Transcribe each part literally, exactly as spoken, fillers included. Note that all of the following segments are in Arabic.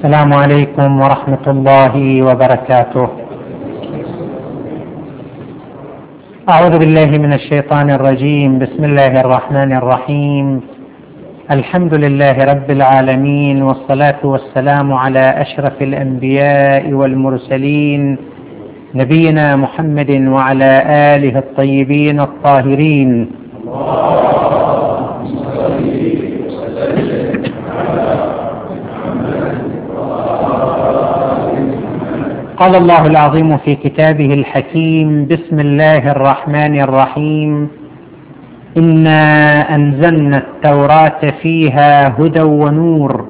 السلام عليكم ورحمة الله وبركاته. أعوذ بالله من الشيطان الرجيم. بسم الله الرحمن الرحيم. الحمد لله رب العالمين، والصلاة والسلام على أشرف الأنبياء والمرسلين، نبينا محمد وعلى آله الطيبين الطاهرين. قال الله العظيم في كتابه الحكيم: بسم الله الرحمن الرحيم. إنا أنزلنا التوراة فيها هدى ونور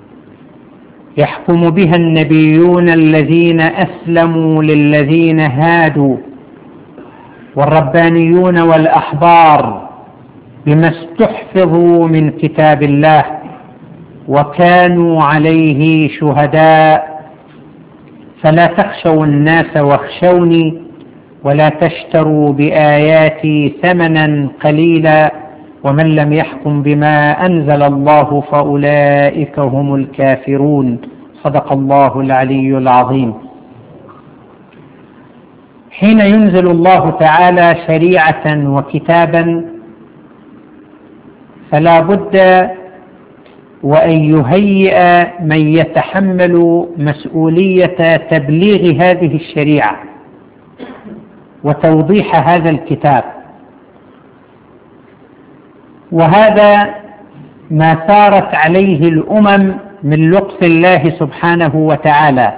يحكم بها النبيون الذين أسلموا للذين هادوا والربانيون والأحبار بما استحفظوا من كتاب الله وكانوا عليه شهداء، فلا تخشوا الناس واخشوني ولا تشتروا بآياتي ثمنا قليلا ومن لم يحكم بما أنزل الله فأولئك هم الكافرون. صدق الله العلي العظيم. حين ينزل الله تعالى شريعة وكتابا فلا بد وأن يهيئ من يتحمل مسؤولية تبليغ هذه الشريعة وتوضيح هذا الكتاب، وهذا ما سارت عليه الأمم من لطف الله سبحانه وتعالى.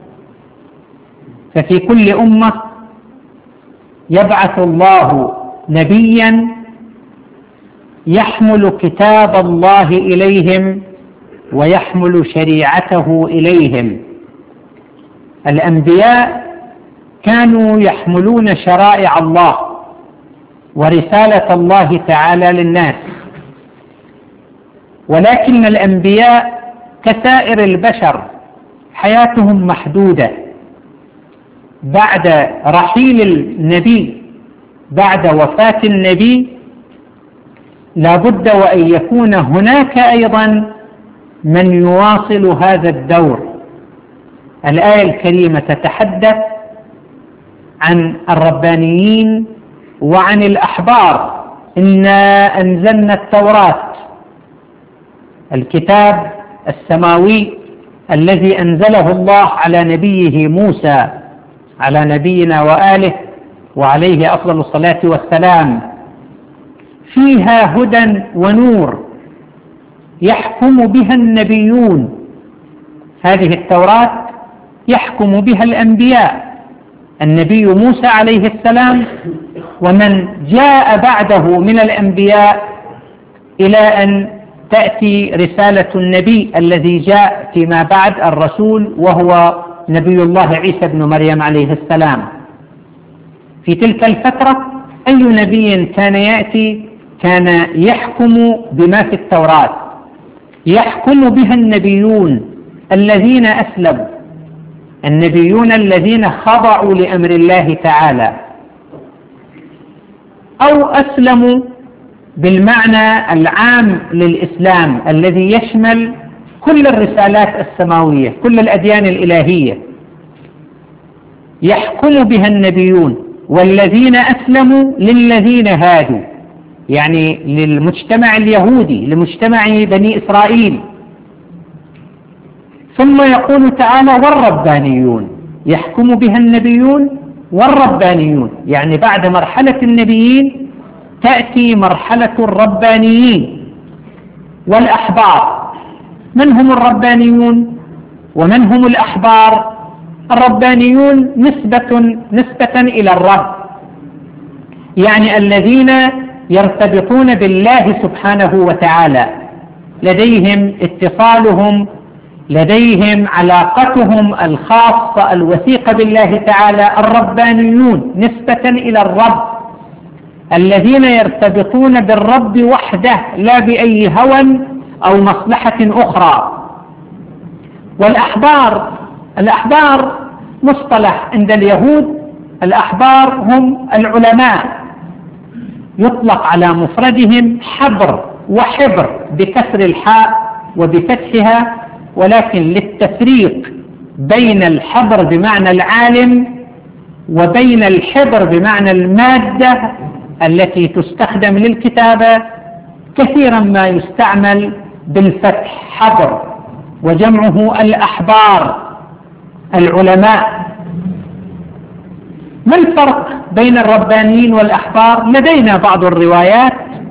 ففي كل أمة يبعث الله نبيا يحمل كتاب الله إليهم ويحمل شريعته إليهم. الأنبياء كانوا يحملون شرائع الله ورسالة الله تعالى للناس، ولكن الأنبياء كسائر البشر حياتهم محدودة. بعد رحيل النبي، بعد وفاة النبي، لا بد وأن يكون هناك أيضا من يواصل هذا الدور. الآية الكريمة تتحدث عن الربانيين وعن الأحبار. إنا أنزلنا التوراة، الكتاب السماوي الذي أنزله الله على نبيه موسى على نبينا وآله وعليه أفضل الصلاة والسلام، فيها هدى ونور يحكم بها النبيون. هذه التوراة يحكم بها الأنبياء، النبي موسى عليه السلام ومن جاء بعده من الأنبياء، إلى أن تأتي رسالة النبي الذي جاء فيما بعد الرسول، وهو نبي الله عيسى بن مريم عليه السلام. في تلك الفترة أي نبي كان يأتي كان يحكم بما في التوراة، يحكم بها النبيون الذين أسلموا، النبيون الذين خضعوا لأمر الله تعالى، أو أسلموا بالمعنى العام للإسلام الذي يشمل كل الرسالات السماوية، كل الأديان الإلهية، يحكم بها النبيون والذين أسلموا للذين هادوا، يعني للمجتمع اليهودي، لمجتمع بني إسرائيل. ثم يقول تعالى: والربانيون، يحكم بها النبيون والربانيون، يعني بعد مرحلة النبيين تأتي مرحلة الربانيين والأحبار. من هم الربانيون ومن هم الأحبار؟ الربانيون نسبة, نسبة إلى الرب، يعني الذين يرتبطون بالله سبحانه وتعالى، لديهم اتصالهم، لديهم علاقتهم الخاصة الوثيقة بالله تعالى. الربانيون نسبة إلى الرب، الذين يرتبطون بالرب وحده لا بأي هوى أو مصلحة أخرى. والأحبار، الأحبار مصطلح عند اليهود، الأحبار هم العلماء، يطلق على مفردهم حبر وحبر بكسر الحاء وبفتحها، ولكن للتفريق بين الحبر بمعنى العالم وبين الحبر بمعنى المادة التي تستخدم للكتابة. كثيرا ما يستعمل بالفتح حبر، وجمعه الأحبار العلماء. ما الفرق بين الربانيين والأحبار؟ لدينا بعض الروايات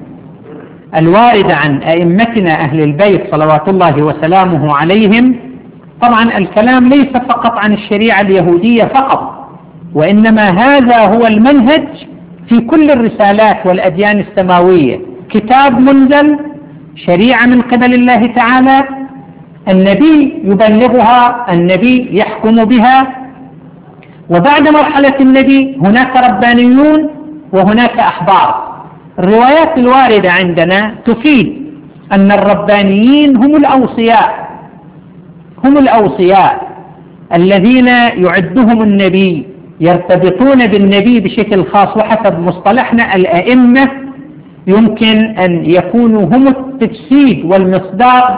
الواردة عن أئمتنا أهل البيت صلوات الله وسلامه عليهم. طبعا الكلام ليس فقط عن الشريعة اليهودية فقط، وإنما هذا هو المنهج في كل الرسالات والأديان السماوية. كتاب منزل، شريعة من قبل الله تعالى، النبي يبلغها، النبي يحكم بها، وبعد مرحلة النبي هناك ربانيون وهناك أحبار. الروايات الواردة عندنا تفيد أن الربانيين هم الأوصياء، هم الأوصياء الذين يعدهم النبي، يرتبطون بالنبي بشكل خاص. وحسب مصطلحنا الأئمة يمكن أن يكونوا هم التجسيد والمصداق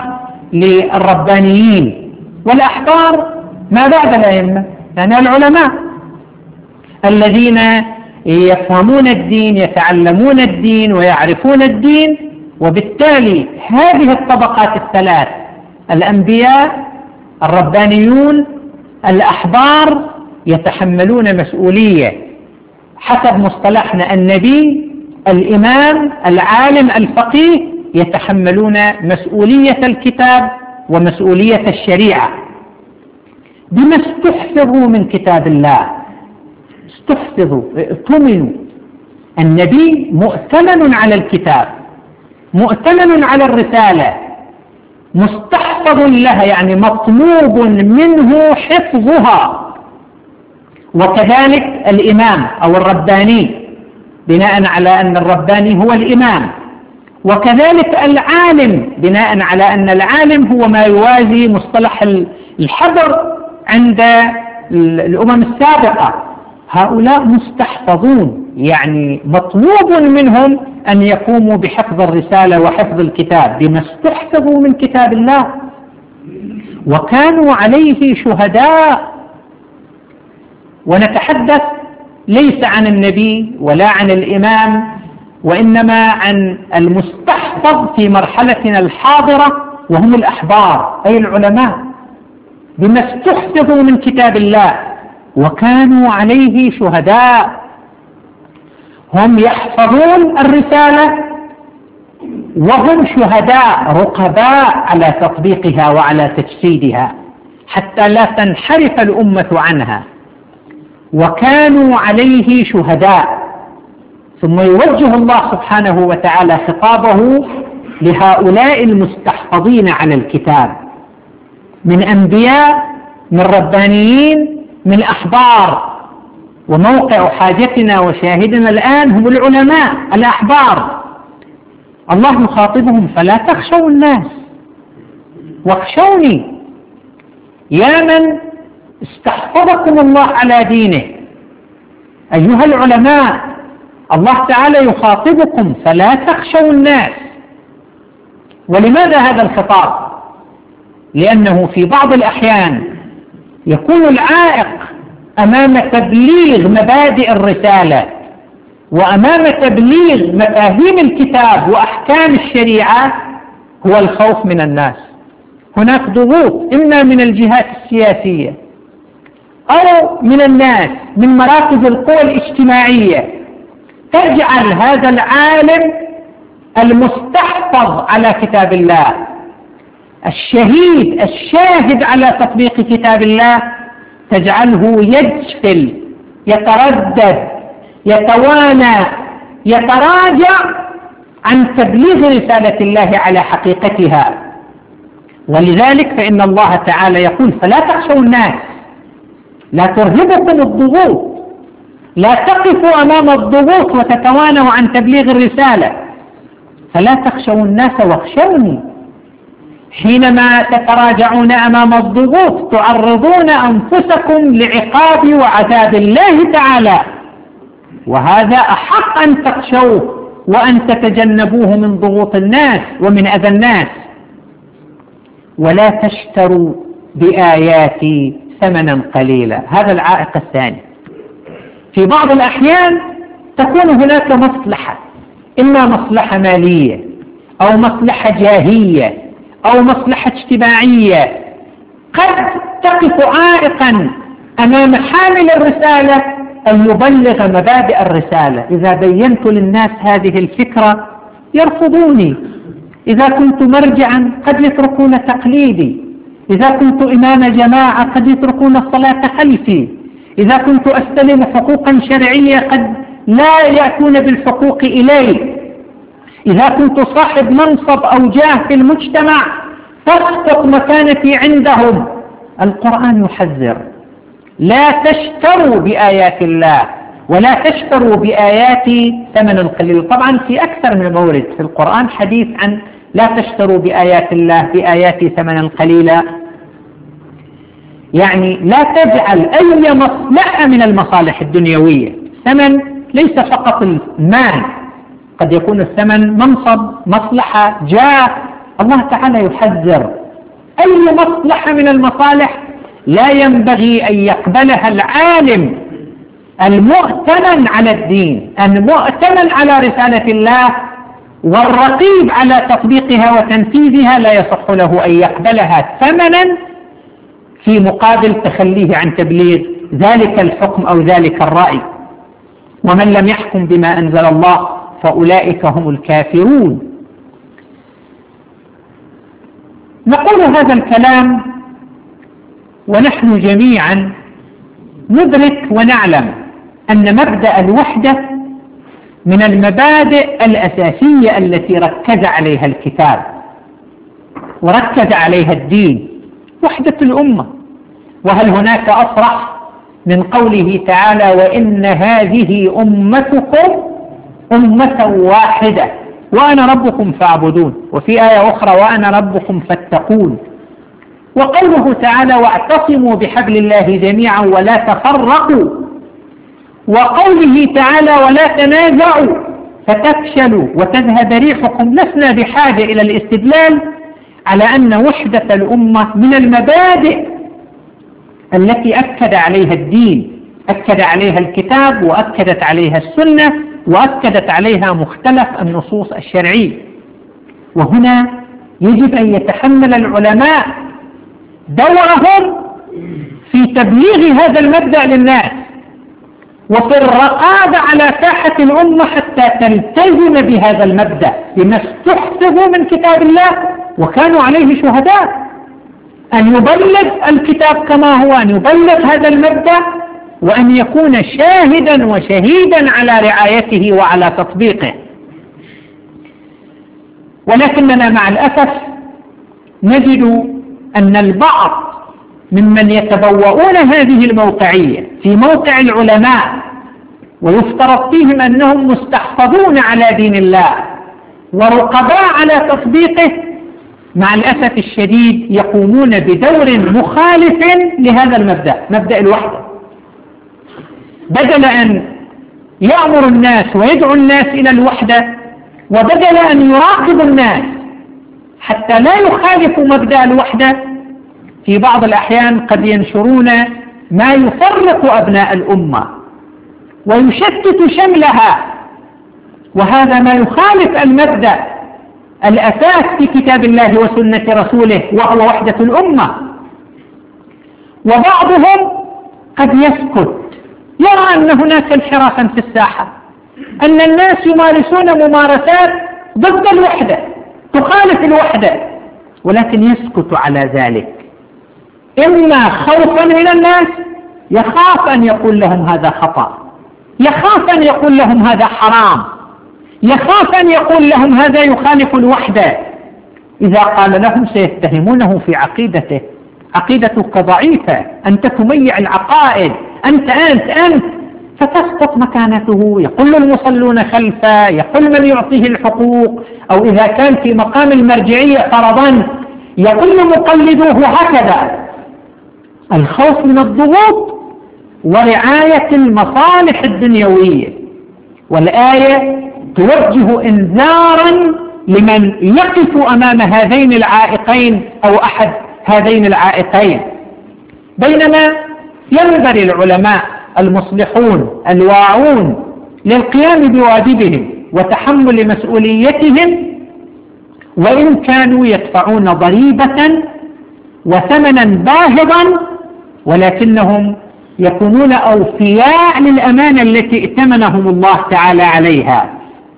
للربانيين، والأحبار ما بعد الأئمة يعني العلماء الذين يفهمون الدين، يتعلمون الدين ويعرفون الدين. وبالتالي هذه الطبقات الثلاث، الأنبياء، الربانيون، الأحبار، يتحملون مسؤولية حسب مصطلحنا النبي، الإمام، العالم، الفقيه، يتحملون مسؤولية الكتاب ومسؤولية الشريعة بما استحفظوا من كتاب الله. استحفظوا، ائتمنوا. النبي مؤتمن على الكتاب، مؤتمن على الرسالة، مستحفظ لها، يعني مطلوب منه حفظها. وكذلك الإمام أو الرباني، بناء على أن الرباني هو الإمام. وكذلك العالم، بناء على أن العالم هو ما يوازي مصطلح الحبر عند الأمم السابقة. هؤلاء مستحفظون، يعني مطلوب منهم أن يقوموا بحفظ الرسالة وحفظ الكتاب بما استحفظوا من كتاب الله، وكانوا عليه شهداء. ونتحدث ليس عن النبي ولا عن الإمام، وإنما عن المستحفظ في مرحلتنا الحاضرة، وهم الأحبار أي العلماء، بما استحفظوا من كتاب الله وكانوا عليه شهداء. هم يحفظون الرسالة وهم شهداء رقباء على تطبيقها وعلى تجسيدها حتى لا تنحرف الأمة عنها، وكانوا عليه شهداء. ثم يوجه الله سبحانه وتعالى خطابه لهؤلاء المستحفظين على الكتاب من أنبياء، من ربانيين، من أحبار. وموقع حاجتنا وشاهدنا الآن هم العلماء الأحبار. الله يخاطبهم: فلا تخشوا الناس واخشوني، يا من استحفظكم الله على دينه. أيها العلماء، الله تعالى يخاطبكم: فلا تخشوا الناس. ولماذا هذا الخطاب؟ لأنه في بعض الأحيان يكون العائق أمام تبليغ مبادئ الرسالة وأمام تبليغ مفاهيم الكتاب وأحكام الشريعة هو الخوف من الناس. هناك ضغوط إما من الجهات السياسية أو من الناس، من مراكز القوى الاجتماعية، تجعل هذا العالم المستحفظ على كتاب الله، الشهيد الشاهد على تطبيق كتاب الله، تجعله يجفل، يتردد، يتوانى، يتراجع عن تبليغ رسالة الله على حقيقتها. ولذلك فإن الله تعالى يقول: فلا تخشوا الناس، لا ترهبكم الضغوط، لا تقفوا أمام الضغوط وتتوانوا عن تبليغ الرسالة. فلا تخشوا الناس واخشوني. حينما تتراجعون أمام الضغوط تعرضون أنفسكم لعقاب وعذاب الله تعالى، وهذا أحق أن تخشوه وأن تتجنبوه من ضغوط الناس ومن أذى الناس. ولا تشتروا بآياتي ثمنا قليلا. هذا العائق الثاني. في بعض الأحيان تكون هناك مصلحة، إما مصلحة مالية أو مصلحة جاهية أو مصلحة اجتماعية، قد تقف عائقا أمام حامل الرسالة أن يبلغ مبادئ الرسالة. إذا بينت للناس هذه الفكرة يرفضوني، إذا كنت مرجعا قد يتركون تقليدي، إذا كنت إمام جماعة قد يتركون الصلاة خلفي، إذا كنت أستلم حقوقا شرعية قد لا يأتون بالحقوق إلي، إذا كنت صاحب منصب أو جاه في المجتمع تسقط مكانتي عندهم. القرآن يحذر: لا تشتروا بآيات الله ولا تشتروا بآياتي ثمنا قليلا. طبعا في أكثر من مورد في القرآن حديث عن لا تشتروا بآيات الله بآياتي ثمنا قليلا، يعني لا تجعل أي مصلحة من المصالح الدنيوية. ثمن ليس فقط المال، قد يكون الثمن منصب، مصلحة، جاه. الله تعالى يحذر أي مصلحة من المصالح لا ينبغي أن يقبلها العالم المؤتمن على الدين، المؤتمن على رسالة الله والرقيب على تطبيقها وتنفيذها، لا يصح له أن يقبلها ثمنا في مقابل تخليه عن تبليغ ذلك الحكم أو ذلك الرأي. ومن لم يحكم بما أنزل الله فأولئك هم الكافرون. نقول هذا الكلام ونحن جميعا ندرك ونعلم أن مبدأ الوحدة من المبادئ الأساسية التي ركز عليها الكتاب وركز عليها الدين، وحدة الأمة. وهل هناك أصرح من قوله تعالى: وإن هذه أمتكم أمة واحدة وأنا ربكم فاعبدون، وفي آية أخرى: وأنا ربكم فاتقون. وقوله تعالى: واعتصموا بحبل الله جميعا ولا تفرقوا. وقوله تعالى: ولا تنازعوا فتفشلوا وتذهب ريحكم. لسنا بحاجة إلى الاستدلال على أن وحدة الأمة من المبادئ التي أكد عليها الدين، أكد عليها الكتاب وأكدت عليها السنة وأكدت عليها مختلف النصوص الشرعية. وهنا يجب أن يتحمل العلماء دورهم في تبليغ هذا المبدأ للناس وفي الرقابة على ساحة الأمة حتى تلتزم بهذا المبدأ بما استحفظوا من كتاب الله وكانوا عليه شهداء، أن يبلغ الكتاب كما هو، أن يبلغ هذا المبدأ، وأن يكون شاهدا وشهيدا على رعايته وعلى تطبيقه. ولكننا مع الأسف نجد أن البعض ممن يتبوؤون هذه الموقعية في موقع العلماء ويفترض فيهم أنهم مستحفظون على دين الله ورقباء على تطبيقه، مع الأسف الشديد يقومون بدور مخالف لهذا المبدأ، مبدأ الوحدة. بدل أن يأمر الناس ويدعو الناس إلى الوحدة، وبدل أن يراقب الناس حتى لا يخالفوا مبدأ الوحدة، في بعض الأحيان قد ينشرون ما يفرق أبناء الأمة ويشتت شملها، وهذا ما يخالف المبدأ الأساس في كتاب الله وسنة رسوله وهو وحدة الأمة. وبعضهم قد يسكت، يرى أن هناك انحرافا في الساحة، أن الناس يمارسون ممارسات ضد الوحدة تخالف الوحدة، ولكن يسكت على ذلك، إما خوفا من الناس، يخاف أن يقول لهم هذا خطأ، يخاف أن يقول لهم هذا حرام، يخاف أن يقول لهم هذا يخالف الوحدة. إذا قال لهم سيتهمونه في عقيدته، عقيدتك ضعيفة، أنت تميع العقائد، أنت أنت أنت فتسقط مكانته. يقول المصلون خلفه، يقول من يعطيه الحقوق، أو إذا كان في مقام المرجعية فرضا يقول مقلدوه هكذا. الخوف من الضغوط ورعاية المصالح الدنيوية. والآية توجه إنذارا لمن يقف أمام هذين العائقين أو أحد هذين العائقين. بينما ينبغي العلماء المصلحون الواعون للقيام بواجبهم وتحمل مسؤوليتهم وإن كانوا يدفعون ضريبة وثمنا باهظا، ولكنهم يكونون أوفياء للأمانة التي ائتمنهم الله تعالى عليها،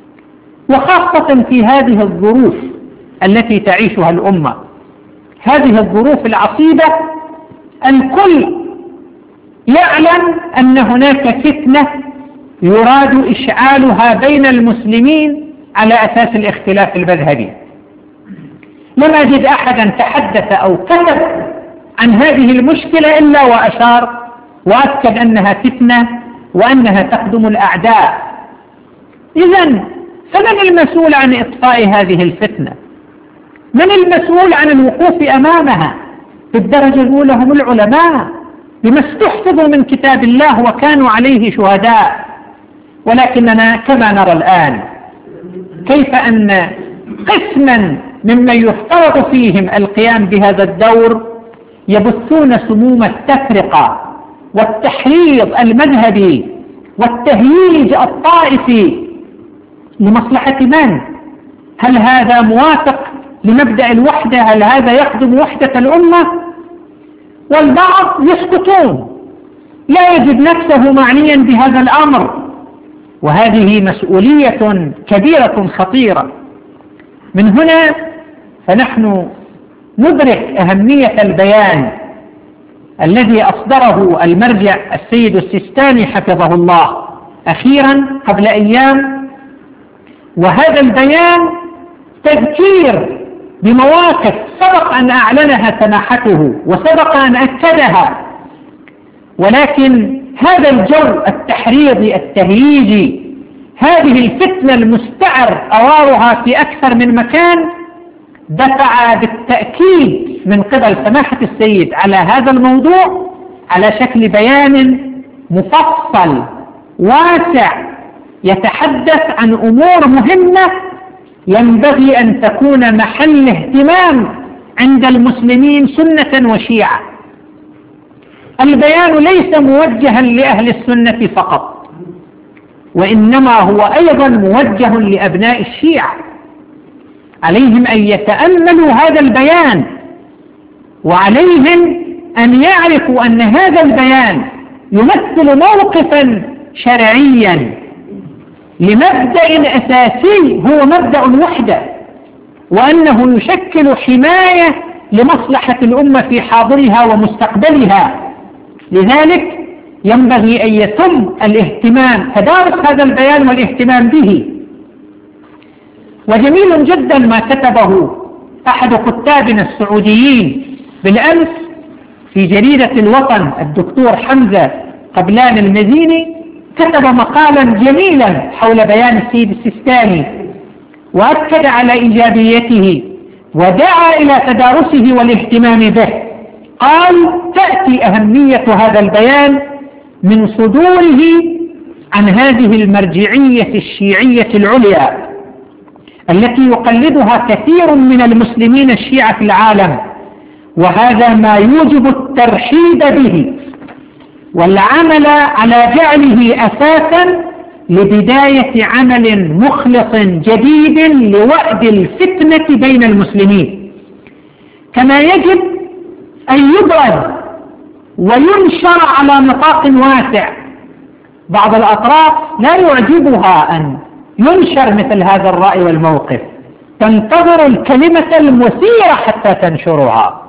وخاصة في هذه الظروف التي تعيشها الأمة، هذه الظروف العصيبة. الكل يعلم أن هناك فتنة يراد إشعالها بين المسلمين على أساس الاختلاف المذهبي. لم أجد أحدا تحدث أو كتب عن هذه المشكلة إلا وأشار وأكد أنها فتنة وأنها تخدم الأعداء. إذن فمن المسؤول عن إطفاء هذه الفتنة؟ من المسؤول عن الوقوف أمامها؟ في الدرجة الأولى هم العلماء بما استحفظوا من كتاب الله وكانوا عليه شهداء. ولكننا كما نرى الآن كيف أن قسما ممن يفترض فيهم القيام بهذا الدور يبثون سموم التفرقة والتحريض المذهبي والتهييج الطائفي لمصلحة من؟ هل هذا موافق لمبدأ الوحدة؟ هل هذا يخدم وحدة الأمة؟ والبعض يسكتون، لا يجد نفسه معنيا بهذا الأمر، وهذه مسؤولية كبيرة خطيرة. من هنا فنحن ندرك أهمية البيان الذي أصدره المرجع السيد السيستاني حفظه الله أخيرا قبل أيام، وهذا البيان تذكير بمواقف سبق أن أعلنها سماحته وسبق أن أكدها، ولكن هذا الجو التحريضي التهييجي، هذه الفتنة المستعر أوارها في أكثر من مكان، دفع بالتأكيد من قبل سماحة السيد على هذا الموضوع على شكل بيان مفصل واسع يتحدث عن أمور مهمة ينبغي أن تكون محل اهتمام عند المسلمين سنة وشيعة. البيان ليس موجها لأهل السنة فقط، وإنما هو أيضا موجه لأبناء الشيعة، عليهم أن يتأملوا هذا البيان، وعليهم أن يعرفوا أن هذا البيان يمثل موقفا شرعيا لمبدأ أساسي هو مبدأ الوحدة، وأنه يشكل حماية لمصلحة الأمة في حاضرها ومستقبلها. لذلك ينبغي أن يتم الاهتمام تدارس هذا البيان والاهتمام به. وجميل جدا ما كتبه أحد كتابنا السعوديين بالأمس في جريدة الوطن الدكتور حمزة قبلان المديني، كتب مقالا جميلا حول بيان السيد السيستاني وأكد على إيجابيته ودعا إلى تدارسه والاهتمام به. قال: تأتي أهمية هذا البيان من صدوره عن هذه المرجعية الشيعية العليا التي يقلدها كثير من المسلمين الشيعة في العالم، وهذا ما يوجب الترحيب به والعمل على جعله أساسا لبداية عمل مخلص جديد لوأد الفتنة بين المسلمين. كما يجب أن يبرز وينشر على نطاق واسع. بعض الأطراف لا يعجبها أن ينشر مثل هذا الرأي والموقف، تنتظر الكلمة المثيرة حتى تنشرها،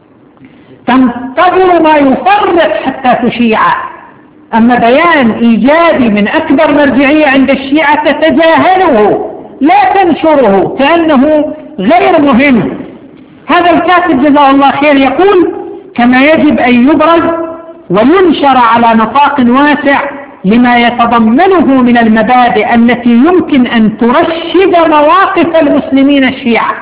تنتظر ما يفرق حتى تشيعه. أما بيان إيجابي من أكبر مرجعية عند الشيعة تتجاهله، لا تنشره كأنه غير مهم. هذا الكاتب جزاه الله خير يقول: كما يجب أن يبرز وينشر على نطاق واسع لما يتضمنه من المبادئ التي يمكن أن ترشد مواقف المسلمين الشيعة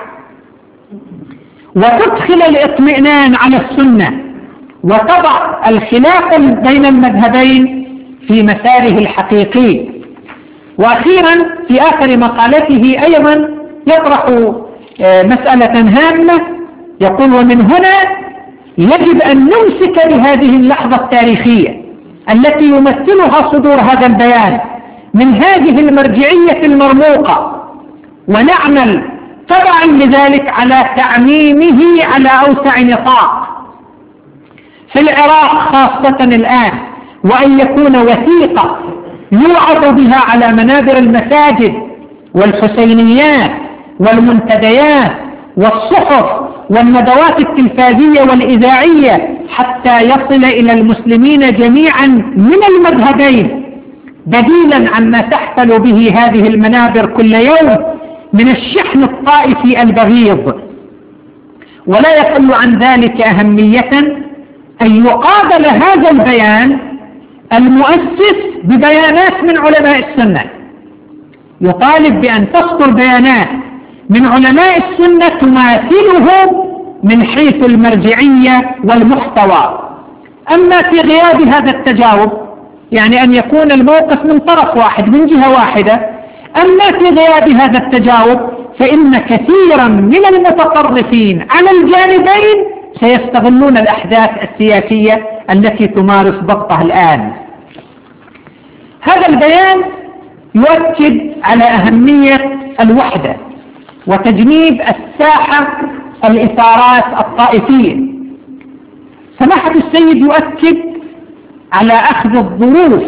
وتدخل الاطمئنان على السنة وتضع الخلاف بين المذهبين في مساره الحقيقي. وأخيرا في آخر مقالته أيضا يطرح مسألة هامة، يقول: ومن هنا يجب أن نمسك بهذه اللحظة التاريخية التي يمثلها صدور هذا البيان من هذه المرجعية المرموقة، ونعمل تبعا لذلك على تعميمه على أوسع نطاق في العراق خاصة الآن، وأن يكون وثيقة يوعظ بها على منابر المساجد والحسينيات والمنتديات والصحف والندوات التلفازية والإذاعية، حتى يصل إلى المسلمين جميعا من المذهبين، بديلا عما تحتل به هذه المنابر كل يوم من الشحن الطائفي البغيض. ولا يقل عن ذلك أهمية أن يقابل هذا البيان المؤسس ببيانات من علماء السنة، يطالب بأن تصدر بيانات من علماء السنة تماثله من حيث المرجعية والمحتوى. أما في غياب هذا التجاوب، يعني أن يكون الموقف من طرف واحد من جهة واحدة، أما في غياب هذا التجاوب فإن كثيرا من المتطرفين على الجانبين سيستغلون الأحداث السياسية التي تمارس ضغطها الآن. هذا البيان يؤكد على أهمية الوحدة وتجنيب الساحة الإثارات الطائفية. سماحة السيد يؤكد على أخذ الظروف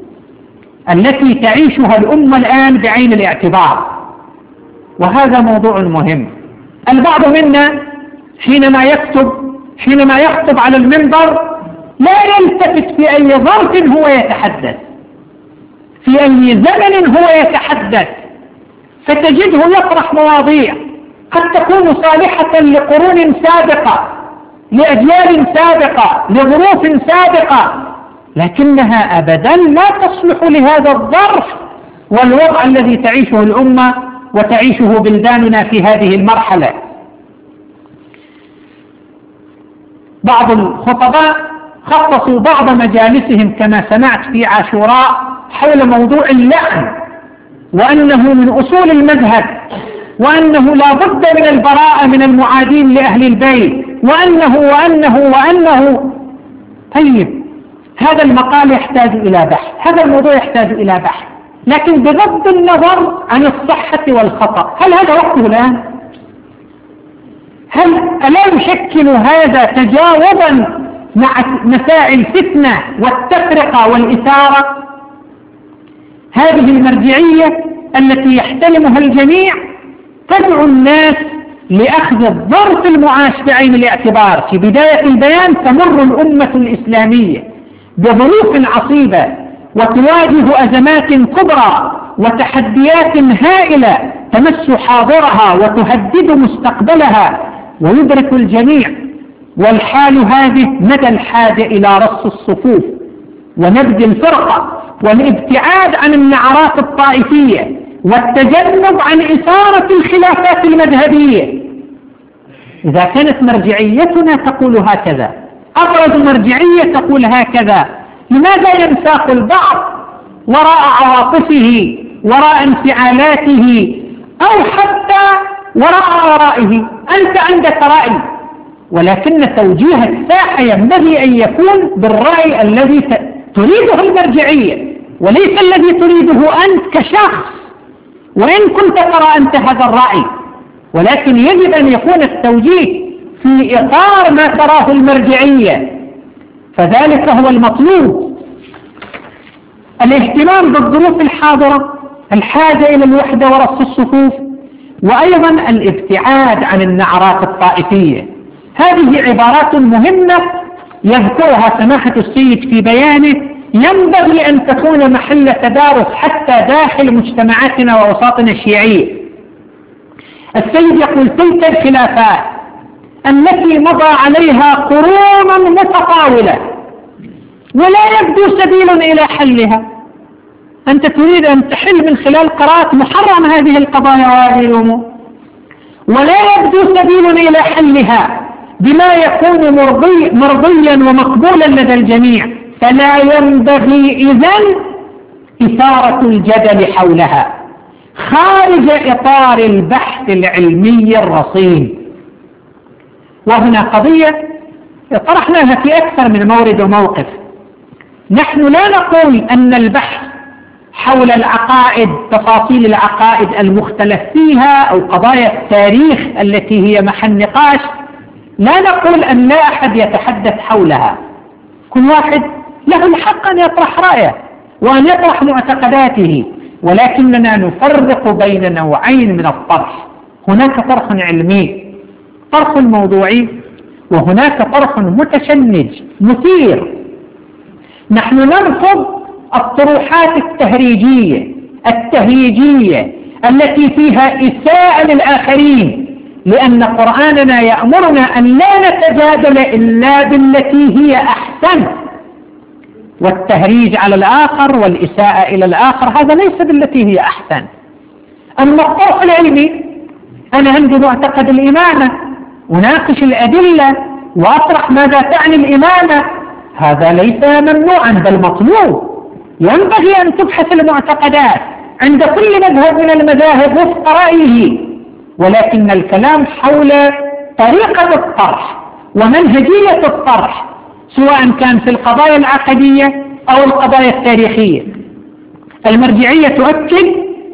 التي تعيشها الأمة الآن بعين الاعتبار، وهذا موضوع مهم. البعض منا حينما يكتب حينما يخطب على المنبر لا يلتفت في أي ظرف هو يتحدث، في أي زمن هو يتحدث، فتجده يطرح مواضيع قد تكون صالحة لقرون سابقة، لأجيال سابقة، لظروف سابقة، لكنها أبدا لا تصلح لهذا الظرف والوضع الذي تعيشه الأمة وتعيشه بلداننا في هذه المرحلة. بعض الخطباء خصصوا بعض مجالسهم كما سمعت في عاشوراء حول موضوع اللعن، وأنه من أصول المذهب، وأنه لا بد من البراءة من المعادين لأهل البيت، وأنه وأنه وأنه طيب، هذا المقال يحتاج إلى بحث، هذا الموضوع يحتاج إلى بحث، لكن بغض النظر عن الصحة والخطأ، هل هذا وقته الآن؟ هل ألا يشكل هذا تجاوبا مع مسائل الفتنة والتفرقة والإثارة؟ هذه المرجعية التي يحترمها الجميع تدعو الناس لأخذ الظرف المعاش بعين الاعتبار. في بداية البيان تمر الأمة الإسلامية بظروف عصيبة وتواجه أزمات كبرى وتحديات هائلة تمس حاضرها وتهدد مستقبلها، ويدرك الجميع والحال هذه مدى الحاجة إلى رص الصفوف ونبذ الفرقة والابتعاد عن النعرات الطائفية والتجنب عن إثارة الخلافات المذهبية. إذا كانت مرجعيتنا تقول هكذا، أبرز مرجعية تقول هكذا، لماذا ينساق البعض وراء عواطفه، وراء انفعالاته، أو حتى وراء آرائه؟ أنت عندك رأي، ولكن توجيه الساحة ينبغي أن يكون بالرأي الذي تريده المرجعية وليس الذي تريده أنت كشخص، وإن كنت ترى أنت هذا الرأي، ولكن يجب أن يكون التوجيه في إطار ما تراه المرجعية، فذلك هو المطلوب. الاهتمام بالظروف الحاضرة، الحاجة إلى الوحدة ورص الصفوف، وأيضا الابتعاد عن النعرات الطائفية. هذه عبارات مهمة يذكرها سماحة السيد في بيانه، ينبغي أن تكون محل تدارس حتى داخل مجتمعاتنا وأوساطنا الشيعية. السيد يقول: تلك الخلافات التي مضى عليها قرون متطاولة ولا يبدو سبيل إلى حلها. أنت تريد أن تحل من خلال قراءة محرم هذه القضايا وهذه الأمور، ولا يبدو سبيل إلى حلها بما يكون مرضي مرضيا ومقبولا لدى الجميع، فلا ينبغي إذن إثارة الجدل حولها، خارج إطار البحث العلمي الرصين. وهنا قضية طرحناها في أكثر من مورد وموقف. نحن لا نقول أن البحث حول العقائد، تفاصيل العقائد المختلف فيها أو قضايا التاريخ التي هي محل نقاش، لا نقول أن لا أحد يتحدث حولها، كل واحد له الحق أن يطرح رأيه وأن يطرح معتقداته، ولكننا نفرق بين نوعين من الطرح. هناك طرح علمي، طرح موضوعي، وهناك طرح متشنج مثير. نحن نرفض الطروحات التهريجية التهييجية التي فيها إساءة للآخرين، لأن قرآننا يأمرنا أن لا نتجادل إلا بالتي هي أحسن، والتهريج على الآخر والإساءة إلى الآخر هذا ليس بالتي هي أحسن. أما الطرح العلمي، أنا عندي معتقد الإمامة، أناقش الأدلة وأطرح ماذا تعني الإمامة، هذا ليس ممنوعا بل مطلوب. ينبغي أن تبحث المعتقدات عند كل مذهب من المذاهب وفق رأيه، ولكن الكلام حول طريقة الطرح ومنهجية الطرح، سواء كان في القضايا العقدية أو القضايا التاريخية. المرجعية تؤكد،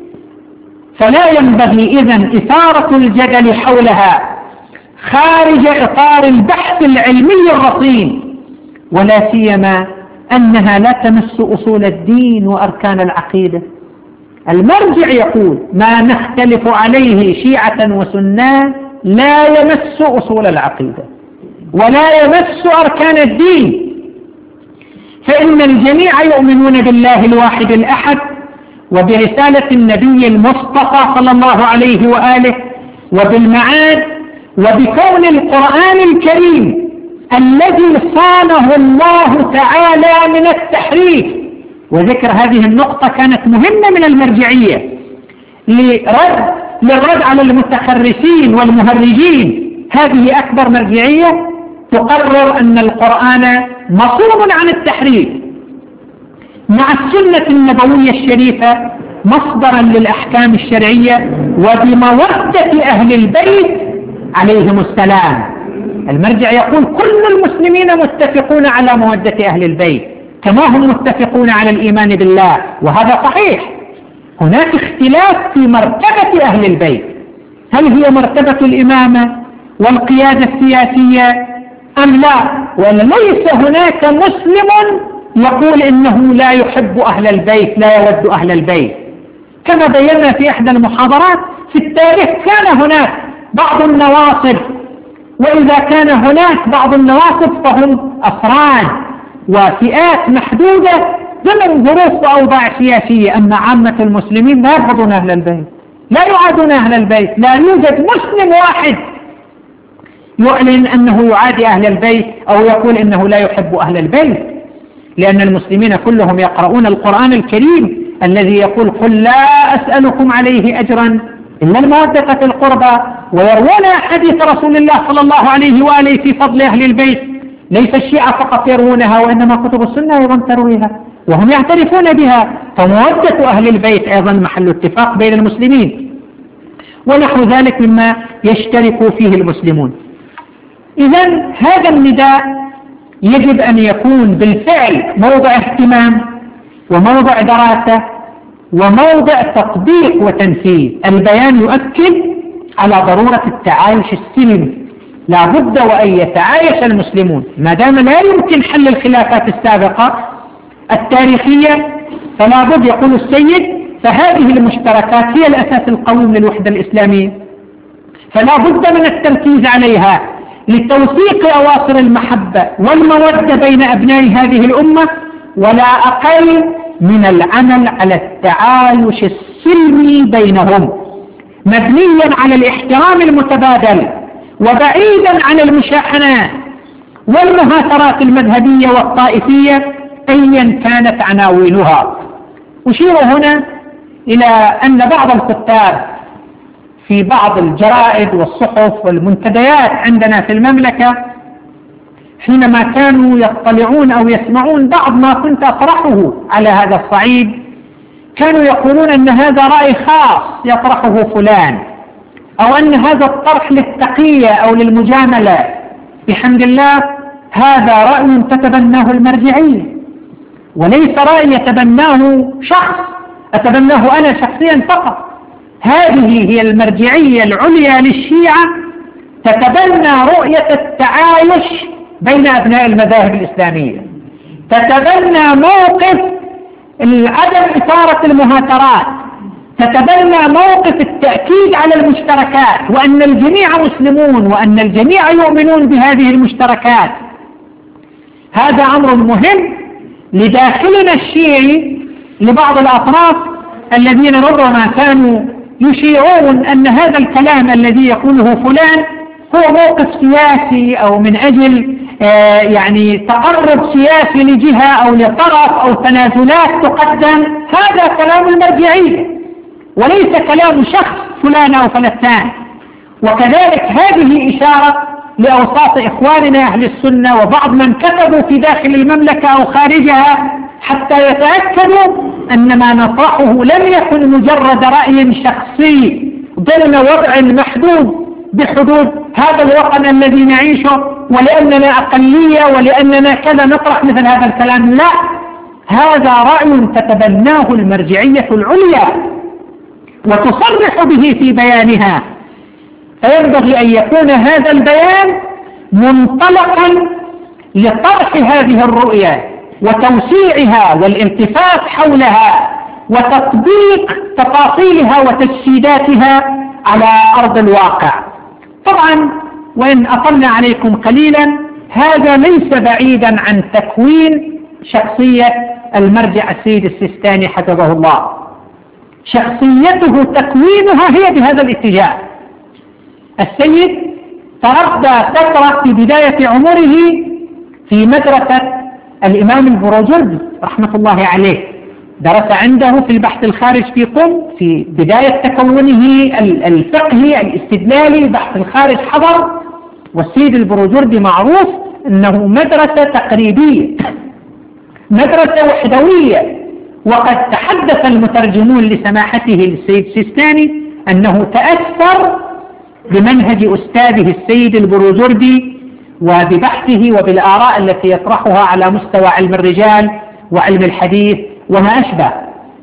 فلا ينبغي إذن إثارة الجدل حولها خارج إطار البحث العلمي الرصين، ولا سيما أنها لا تمس أصول الدين وأركان العقيدة. المرجع يقول ما نختلف عليه شيعة وسنة لا يمس أصول العقيدة ولا يمس أركان الدين، فإن الجميع يؤمنون بالله الواحد الأحد وبرسالة النبي المصطفى صلى الله عليه وآله وبالمعاد وبكون القرآن الكريم الذي صانه الله تعالى من التحريف. وذكر هذه النقطة كانت مهمة من المرجعية لرد للرد على المتخرسين والمهرجين. هذه أكبر مرجعية تقرر أن القرآن مصون عن التحريف، مع السنة النبوية الشريفة مصدرا للأحكام الشرعية وبمودة أهل البيت عليهم السلام. المرجع يقول كل المسلمين متفقون على مودة أهل البيت كما هم متفقون على الإيمان بالله، وهذا صحيح. هناك اختلاف في مرتبة أهل البيت، هل هي مرتبة الإمامة والقيادة السياسية أم لا؟ وليس هناك مسلم يقول إنه لا يحب أهل البيت، لا يود أهل البيت. كما بينا في إحدى المحاضرات، في التاريخ كان هناك بعض النواصب، وإذا كان هناك بعض النواصب فهم أفراد وفئات محدودة ضمن ظروف وأوضاع سياسية. أما عامة المسلمين لا يرفضون أهل البيت، لا يعادون أهل البيت، لا يوجد مسلم واحد يعلن أنه يعادي أهل البيت أو يقول أنه لا يحب أهل البيت، لأن المسلمين كلهم يقرؤون القرآن الكريم الذي يقول قل لا أسألكم عليه أجرا إلا المودة في القربى، ويروون حديث رسول الله صلى الله عليه وآله في فضل أهل البيت. ليس الشيعة فقط يروونها، وإنما كتب السنة أيضا ترويها وهم يعترفون بها، فمودة أهل البيت أيضا محل اتفاق بين المسلمين، ونحو ذلك مما يشترك فيه المسلمون. إذن هذا النداء يجب أن يكون بالفعل موضع اهتمام وموضع دراسة وموضع تطبيق وتنفيذ. البيان يؤكد على ضرورة التعايش السلمي، لا بد وأن يتعايش المسلمون ما دام لا يمكن حل الخلافات السابقة التاريخية، فلا بد يقول السيد فهذه المشتركات هي الأساس القويم للوحدة الإسلامية، فلا بد من التركيز عليها لتوثيق أواصر المحبة والمودة بين أبناء هذه الأمة، ولا أقل من العمل على التعايش السلمي بينهم مبنيا على الاحترام المتبادل وبعيدا عن المشاحنات والمهاترات المذهبية والطائفية أيا كانت عناوينها. أشير هنا إلى أن بعض الكتاب في بعض الجرائد والصحف والمنتديات عندنا في المملكة حينما كانوا يطلعون أو يسمعون بعض ما كنت أطرحه على هذا الصعيد كانوا يقولون أن هذا رأي خاص يطرحه فلان، أو أن هذا الطرح للتقية أو للمجاملة. بحمد الله هذا رأي تتبناه المرجعية، وليس رأي يتبناه شخص أتبناه أنا شخصيا فقط. هذه هي المرجعية العليا للشيعة، تتبنى رؤية التعايش بين أبناء المذاهب الإسلامية، تتبنى موقف عدم إثارة المهاترات، تتبنى موقف التأكيد على المشتركات، وأن الجميع مسلمون وأن الجميع يؤمنون بهذه المشتركات. هذا أمر مهم لداخلنا الشيعي، لبعض الأطراف الذين ربما كانوا يشيعون أن هذا الكلام الذي يقوله فلان هو موقف سياسي أو من أجل آه يعني تقرب سياسي لجهة أو لطرف أو تنازلات تقدم. هذا كلام المرجعية وليس كلام شخص فلان أو فلتان. وكذلك هذه إشارة لأوساط إخواننا أهل السنة وبعض من كتبوا في داخل المملكة أو خارجها حتى يتأكدوا أن ما نطرحه لم يكن مجرد رأي شخصي ضمن وضع محدود بحدود هذا الوطن الذي نعيشه، ولأننا أقلية ولأننا كذا نطرح مثل هذا الكلام. لا، هذا رأي تتبناه المرجعية العليا وتصرح به في بيانها، فينبغي أن يكون هذا البيان منطلقا لطرح هذه الرؤية وتوسيعها والالتفات حولها وتطبيق تفاصيلها وتجسيداتها على أرض الواقع. طبعا وإن أطلنا عليكم قليلا هذا ليس بعيدا عن تكوين شخصية المرجع السيد السيستاني حفظه الله. شخصيته تكوينها هي بهذا الاتجاه. السيد تربى فترة في بداية عمره في مدرسة الإمام البروجردي رحمة الله عليه، درس عنده في البحث الخارج في قم في بداية تكونه الفقهي الاستدلالي. بحث الخارج حضر، والسيد البروجردي معروف أنه مدرسة تقريبية، مدرسة وحدوية. وقد تحدث المترجمون لسماحته للسيد السيستاني أنه تأثر بمنهج أستاذه السيد البروجردي وببحثه وبالآراء التي يطرحها على مستوى علم الرجال وعلم الحديث وما أشبه.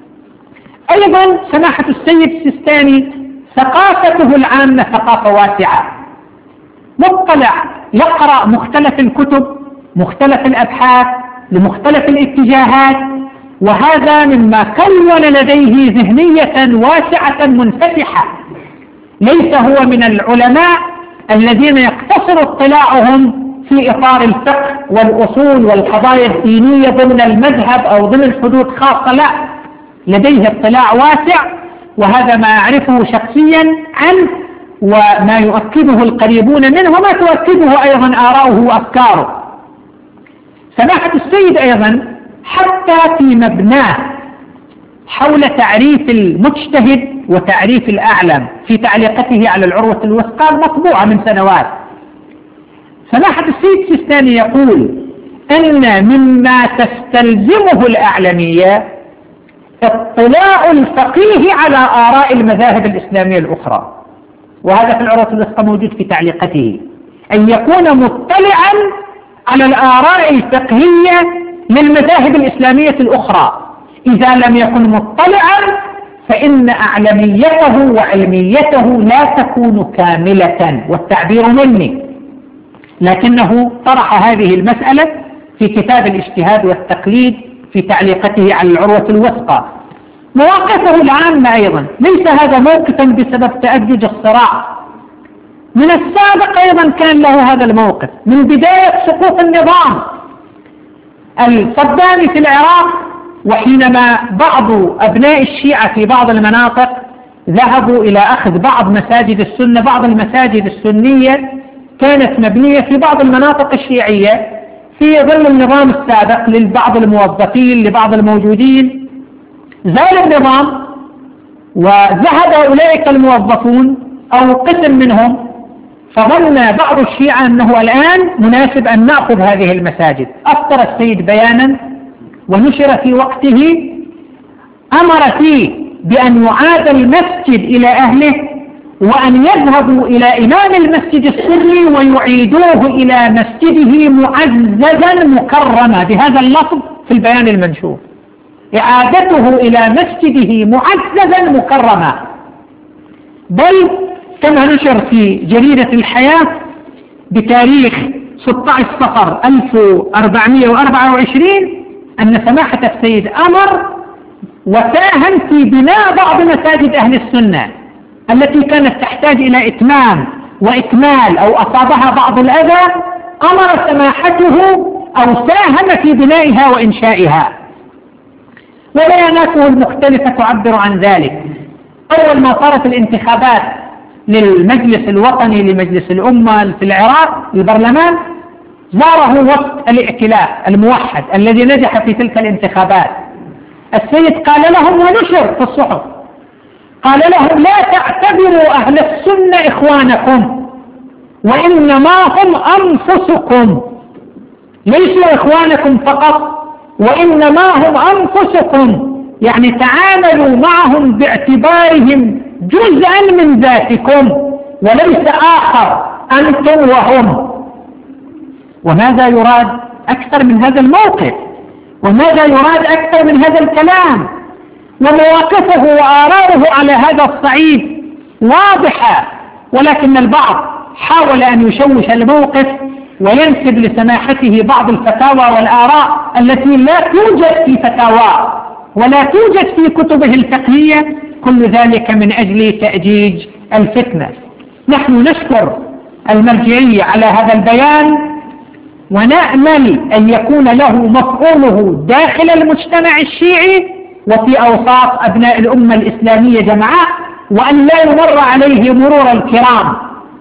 أيضا سماحة السيد السيستاني ثقافته العامة ثقافة واسعة، مطلع، يقرأ مختلف الكتب، مختلف الأبحاث لمختلف الاتجاهات، وهذا مما كون لديه ذهنية واسعة منفتحة. ليس هو من العلماء الذين يقتصر اطلاعهم في إطار الفقه والأصول والقضايا الدينية ضمن المذهب أو ضمن حدود خاصة، لا، لديه اطلاع واسع، وهذا ما أعرفه شخصيا عنه وما يؤكده القريبون منه وما تؤكده أيضا آراؤه وأفكاره. سماحة السيد أيضا حتى في مبناه حول تعريف المجتهد وتعريف الأعلم في تعليقته على العروة الوثقى المطبوعة من سنوات، سماحة السيد السيستاني يقول أن مما تستلزمه الأعلمية اطلاع الفقيه على آراء المذاهب الإسلامية الأخرى، وهذا في العروة الوثقى موجود في تعليقته، أن يكون مطلعا على الآراء الفقهية للمذاهب الإسلامية الأخرى. إذا لم يكن مطلعا فإن أعلميته وعلميته لا تكون كاملة، والتعبير مني، لكنه طرح هذه المسألة في كتاب الاجتهاد والتقليد في تعليقته على العروة الوثقى. مواقفه العامة أيضا ليس هذا موقفا بسبب تأجج الصراع، من السابق أيضا كان له هذا الموقف من بداية سقوط النظام الصدامي في العراق، وحينما بعض أبناء الشيعة في بعض المناطق ذهبوا إلى أخذ بعض مساجد السنة. بعض المساجد السنية كانت مبنية في بعض المناطق الشيعية في ظل النظام السابق لبعض الموظفين لبعض الموجودين. زال النظام وذهب أولئك الموظفون أو قسم منهم، فظن بعض الشيعة أنه الآن مناسب أن نأخذ هذه المساجد. أصدر السيد بيانا ونشر في وقته أمر فيه بأن يعاد المسجد إلى أهله، وأن يذهبوا إلى إمام المسجد السري ويعيدوه إلى مسجده معززا مكرما بهذا اللفظ في البيان المنشور، إعادته إلى مسجده معززا مكرما. بل كما نشر في جريدة الحياة بتاريخ ستة عشر صفر ألف وأربعمائة وأربعة وعشرين أن سماحة السيد أمر وساهم في بناء بعض مساجد أهل السنة التي كانت تحتاج إلى إتمام وإكمال أو أصابها بعض الأذى، أمر سماحته أو ساهم في بنائها وإنشائها. وبياناته المختلفة تعبر عن ذلك. أول ما صارت الانتخابات للمجلس الوطني لمجلس الأمة في العراق البرلمان، زاره وفد الائتلاف الموحد الذي نجح في تلك الانتخابات. السيد قال لهم ونشر في الصحف، قال لهم: لا تعتبروا أهل السنة إخوانكم، وإنما هم أنفسكم، ليسوا إخوانكم فقط، وإنما هم أنفسكم، يعني تعاملوا معهم باعتبارهم جزءا من ذاتكم وليس آخر أنتم وهم. وماذا يراد أكثر من هذا الموقف؟ وماذا يراد أكثر من هذا الكلام؟ ومواقفه وآراءه على هذا الصعيد واضحة، ولكن البعض حاول أن يشوش الموقف وينسب لسماحته بعض الفتاوى والآراء التي لا توجد في فتاوى ولا توجد في كتبه الفقهية، كل ذلك من أجل تأجيج الفتنة. نحن نشكر المرجعية على هذا البيان، ونأمل أن يكون له مفعوله داخل المجتمع الشيعي وفي أوساط أبناء الأمة الإسلامية جمعاء، وأن لا يمر عليه مرور الكرام.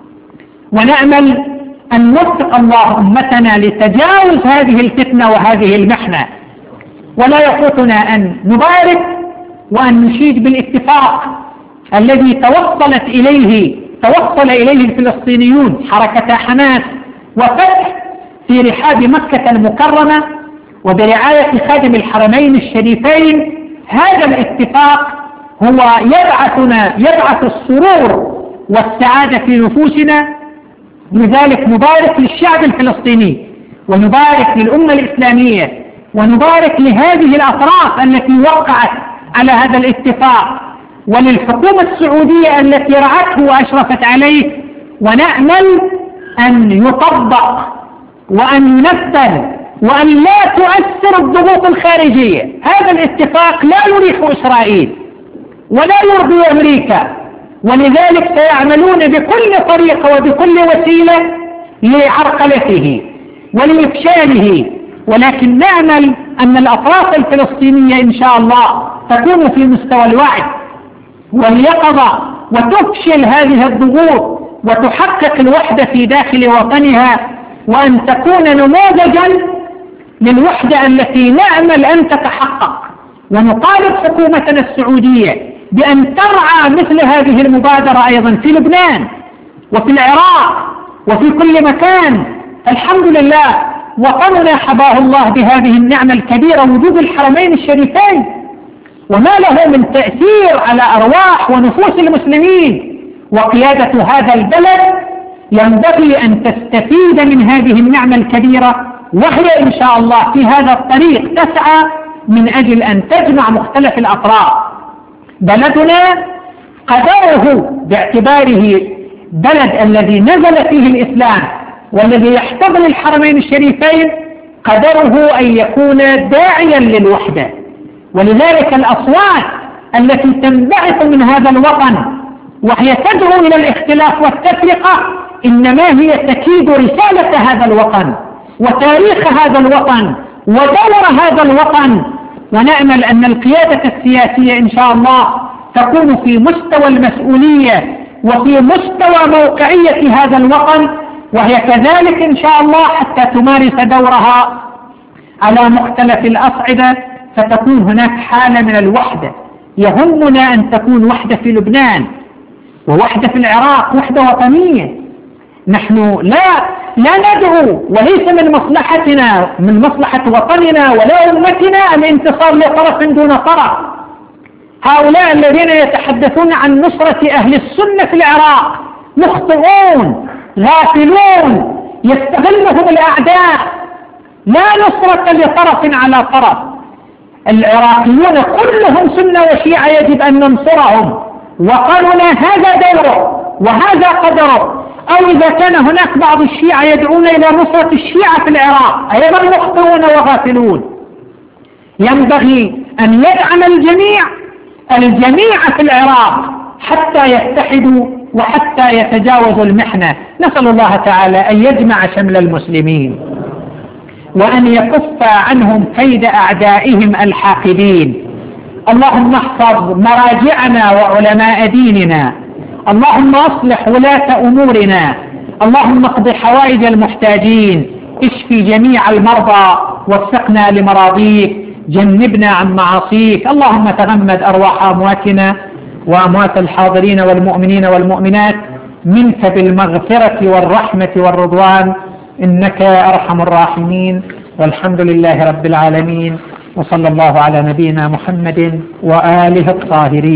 ونأمل أن نوفق الله أمتنا لتجاوز هذه الفتنة وهذه المحنة. ولا يفوتنا أن نبارك وأن نشيد بالاتفاق الذي توصلت إليه توصل إليه الفلسطينيون حركة حماس وفتح في رحاب مكة المكرمة وبرعاية خادم الحرمين الشريفين. هذا الاتفاق هو يبعثنا يبعث السرور والسعادة في نفوسنا. لذلك نبارك للشعب الفلسطيني، ونبارك للأمة الإسلامية، ونبارك لهذه الأطراف التي وقعت على هذا الاتفاق، وللحكومة السعودية التي رعته وأشرفت عليه. ونأمل أن يطبق وأن ينفذ وأن لا تؤثر الضغوط الخارجية. هذا الاتفاق لا يريح إسرائيل ولا يرضي أمريكا، ولذلك سيعملون بكل طريقة وبكل وسيلة لعرقلته ولإفشاله. ولكن نأمل أن الأطراف الفلسطينية إن شاء الله تكون في مستوى الوعي واليقظة وتفشل هذه الضغوط وتحقق الوحدة في داخل وطنها، وأن تكون نموذجا للوحدة التي نأمل أن تتحقق. ونطالب حكومتنا السعودية بأن ترعى مثل هذه المبادرة أيضا في لبنان وفي العراق وفي كل مكان. الحمد لله وطننا حباه الله بهذه النعمة الكبيرة، وجود الحرمين الشريفين، وما له من تأثير على أرواح ونفوس المسلمين. وقيادة هذا البلد ينبغي أن تستفيد من هذه النعمة الكبيرة، وهي إن شاء الله في هذا الطريق تسعى من أجل أن تجمع مختلف الأطراف. بلدنا قدره باعتباره بلد الذي نزل فيه الإسلام والذي يحتضن الحرمين الشريفين، قدره أن يكون داعيا للوحدة. ولذلك الأصوات التي تنبعث من هذا الوطن وهي تدعو إلى الاختلاف والتفرقة إنما هي تكيد رسالة هذا الوطن وتاريخ هذا الوطن ودور هذا الوطن. ونأمل أن القيادة السياسية إن شاء الله تكون في مستوى المسؤولية وفي مستوى موقعية هذا الوطن، وهي كذلك إن شاء الله حتى تمارس دورها على مختلف الأصعدة، فتكون هناك حالة من الوحدة. يهمنا أن تكون وحدة في لبنان ووحدة في العراق، وحدة وطنية. نحن لا لا ندعو، وليس من مصلحتنا من مصلحة وطننا ولا أمتنا الانتصار لطرف دون طرف. هؤلاء الذين يتحدثون عن نصرة أهل السنة في العراق مخطئون غافلون، يستغلهم الأعداء، لا نصرة لطرف على طرف. العراقيون كلهم سنة وشيعة، يجب أن ننصرهم، وقالوا هذا دوره وهذا قدره. أو إذا كان هناك بعض الشيعة يدعون إلى نصرة الشيعة في العراق، أيضا مخطئون وغافلون. ينبغي أن يدعم الجميع الجميع في العراق حتى يتحدوا وحتى يتجاوزوا المحنة. نسأل الله تعالى أن يجمع شمل المسلمين وأن يكف عنهم كيد أعدائهم الحاقدين. اللهم احفظ مراجعنا وعلماء ديننا، اللهم أصلح ولاة أمورنا، اللهم اقض حوائج المحتاجين، اشفي جميع المرضى، وفقنا لمراضيك، جنبنا عن معاصيك. اللهم تغمد أرواح أمواتنا وأموات الحاضرين والمؤمنين والمؤمنات منك بالمغفرة والرحمة والرضوان، إنك أرحم الراحمين. والحمد لله رب العالمين، وصلى الله على نبينا محمد وآله الطاهرين.